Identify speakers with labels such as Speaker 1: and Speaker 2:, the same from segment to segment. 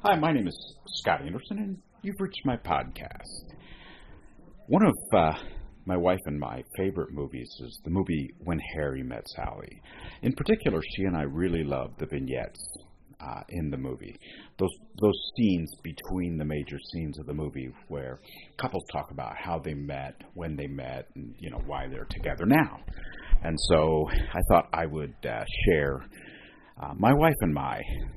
Speaker 1: Hi, my name is Scott Anderson, and you've reached my podcast. One of my wife and my favorite movies is the movie When Harry Met Sally. In particular, she and I really love the vignettes in the movie. Those scenes between the major scenes of the movie where couples talk about how they met, when they met, and why they're together now. And so I thought I would share my wife and my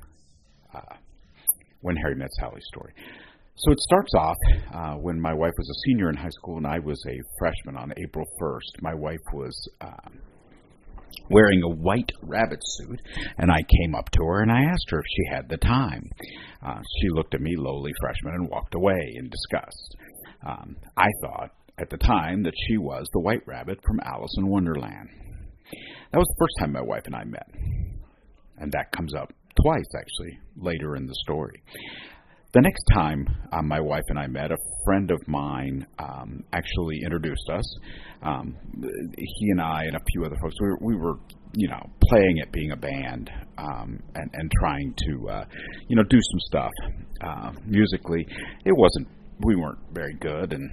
Speaker 1: When Harry Met Sally story. So it starts off when my wife was a senior in high school and I was a freshman on April 1st. My wife was wearing a white rabbit suit, and I came up to her and I asked her if she had the time. She looked at me, lowly freshman, and walked away in disgust. I thought at the time that she was the White Rabbit from Alice in Wonderland. That was the first time my wife and I met, and that comes up twice, actually, later in the story. The next time my wife and I met, a friend of mine actually introduced us. He and I and a few other folks, we were playing at being a band and trying to, do some stuff musically. We weren't very good, and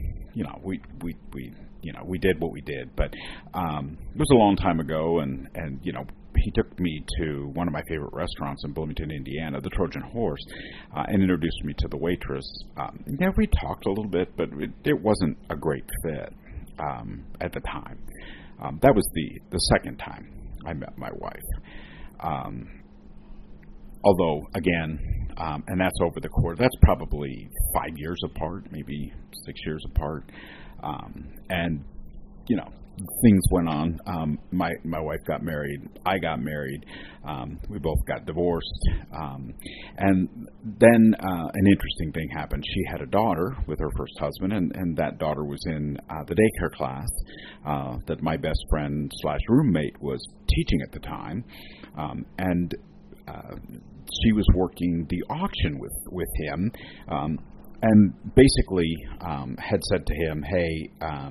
Speaker 1: we did what we did, but it was a long time ago, and he took me to one of my favorite restaurants in Bloomington, Indiana, the Trojan Horse, and introduced me to the waitress. We talked a little bit, but it wasn't a great fit at the time. That was the second time I met my wife. Although, again, and that's over the course, that's probably 5 years apart, maybe 6 years apart. And things went on. My wife got married. I got married. We both got divorced. And then an interesting thing happened. She had a daughter with her first husband, and that daughter was in the daycare class that my best friend / roommate was teaching at the time. And she was working the auction with him, and basically had said to him, hey,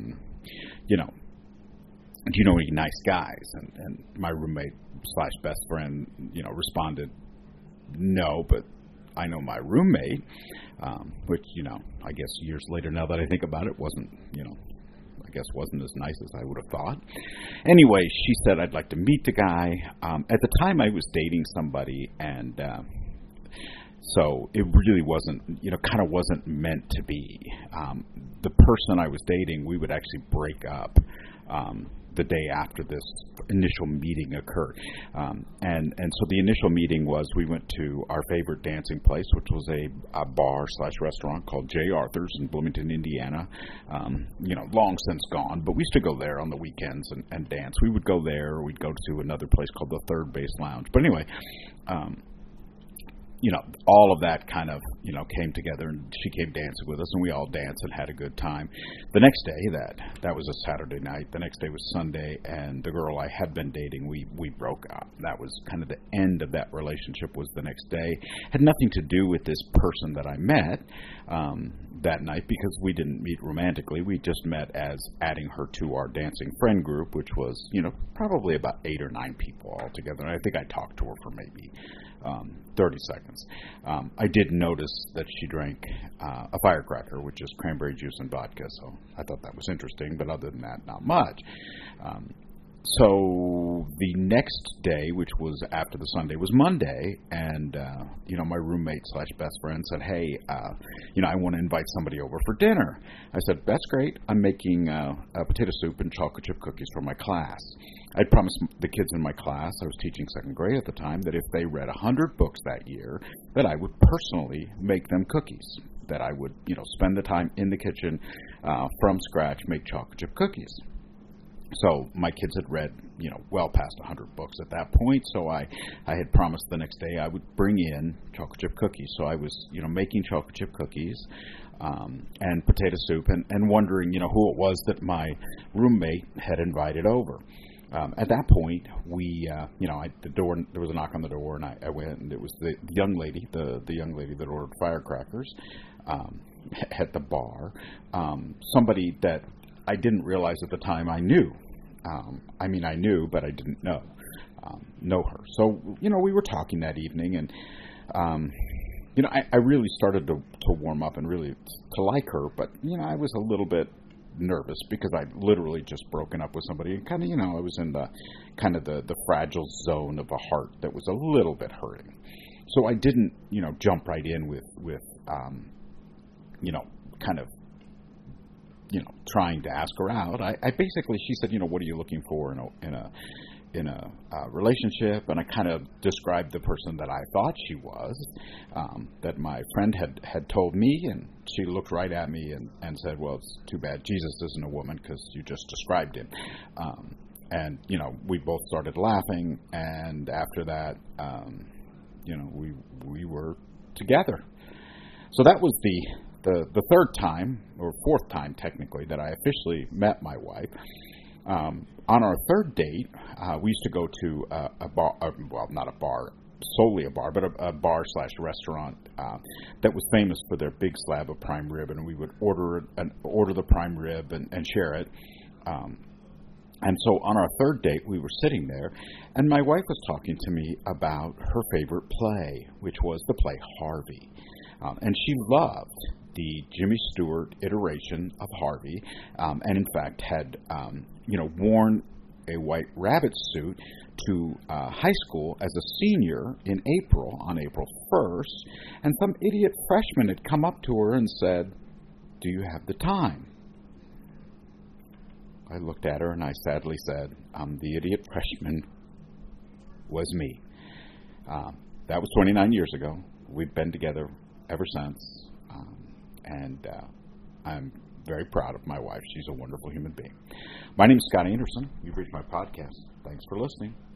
Speaker 1: do you know any nice guys? And my roommate / best friend, responded, no, but I know my roommate, which, I guess years later, now that I think about it, wasn't as nice as I would have thought. Anyway, she said, I'd like to meet the guy. At the time, I was dating somebody, and so it really wasn't, kind of wasn't meant to be. The person I was dating, we would actually break up the day after this initial meeting occurred. And so the initial meeting was we went to our favorite dancing place, which was a bar / restaurant called J. Arthur's in Bloomington, Indiana. Long since gone, but we used to go there on the weekends and dance. We would go there, or we'd go to another place called the Third Base Lounge. But anyway, all of that kind of, came together, and she came dancing with us, and we all danced and had a good time. The next day, that was a Saturday night. The next day was Sunday, and the girl I had been dating, we broke up. That was kind of the end of that relationship, was the next day. Had nothing to do with this person that I met that night, because we didn't meet romantically. We just met as adding her to our dancing friend group, which was, probably about 8 or 9 people altogether. And I think I talked to her for maybe 30 seconds. I did notice that she drank a firecracker, which is cranberry juice and vodka, so I thought that was interesting, but other than that, not much. So the next day, which was after the Sunday, was Monday, and my roommate / best friend said, hey, I want to invite somebody over for dinner. I said, that's great. I'm making potato soup and chocolate chip cookies for my class. I'd promised the kids in my class, I was teaching second grade at the time, that if they read 100 books that year, that I would personally make them cookies, that I would, spend the time in the kitchen from scratch, make chocolate chip cookies. So my kids had read, well past 100 books at that point, so I had promised the next day I would bring in chocolate chip cookies. So I was, making chocolate chip cookies and potato soup, and wondering, who it was that my roommate had invited over. At that point, the door, there was a knock on the door, and I went, and it was the young lady, the young lady that ordered firecrackers at the bar. Somebody that I didn't realize at the time I knew. I knew, but I didn't know her. So, we were talking that evening, and I really started to warm up and really to like her, but, I was a little bit nervous because I'd literally just broken up with somebody, and kind of, I was in the kind of the fragile zone of a heart that was a little bit hurting. So I didn't, jump right in with kind of, trying to ask her out. I basically, she said, what are you looking for in a relationship? And I kind of described the person that I thought she was, that my friend had told me, and she looked right at me and said, well, it's too bad Jesus isn't a woman because you just described him. And, we both started laughing, and after that, we were together. So that was the third time, or fourth time technically, that I officially met my wife. On our third date, we used to go to a bar, well, not a bar, solely a bar, but a bar/restaurant that was famous for their big slab of prime rib, and we would order the prime rib and share it. And so on our third date, we were sitting there, and my wife was talking to me about her favorite play, which was the play Harvey. And she loved the Jimmy Stewart iteration of Harvey, and in fact had, worn a white rabbit suit to high school as a senior on April 1st, and some idiot freshman had come up to her and said, "Do you have the time?" I looked at her and I sadly said, the idiot freshman was me. That was 29 years ago. We've been together ever since, and I'm very proud of my wife. She's a wonderful human being. My name is Scott Anderson. You've reached my podcast. Thanks for listening.